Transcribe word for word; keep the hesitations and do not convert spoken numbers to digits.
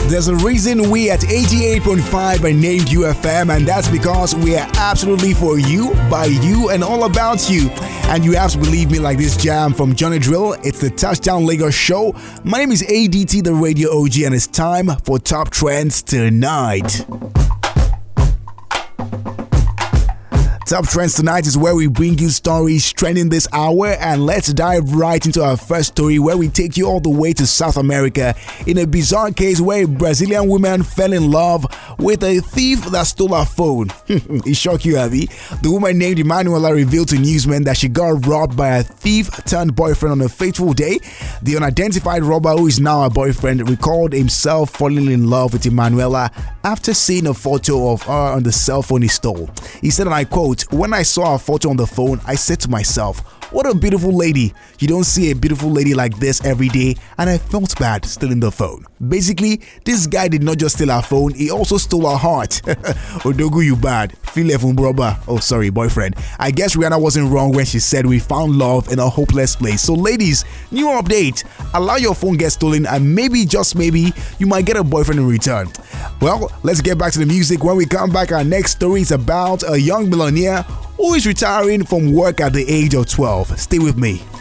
There's a reason we at eighty-eight point five are named U F M, and that's because we are absolutely for you, by you, and all about you. And you have to believe me, like this jam from Johnny Drill. It's the Touchdown Lagos show. My name is A D T, the radio O G, and it's time for Top Trends tonight. Top Trends tonight is where we bring you stories trending this hour, and let's dive right into our first story, where we take you all the way to South America in a bizarre case where a Brazilian woman fell in love with a thief that stole her phone. It shocked you, Abby. The woman named Emanuela revealed to newsmen that she got robbed by a thief turned boyfriend on a fateful day. The unidentified robber, who is now her boyfriend, recalled himself falling in love with Emanuela after seeing a photo of her on the cell phone he stole. He said, and I quote, "When I saw her photo on the phone, I said to myself, what a beautiful lady. You don't see a beautiful lady like this every day, and I felt bad stealing the phone." Basically, this guy did not just steal her phone, he also stole her heart. Odogu, you bad. Feel brother. Oh, sorry, boyfriend. I guess Rihanna wasn't wrong when she said we found love in a hopeless place. So ladies, new update. Allow your phone get stolen, and maybe, just maybe, you might get a boyfriend in return. Well, let's get back to the music. When we come back, our next story is about a young millionaire who is retiring from work at the age of twelve. Stay with me.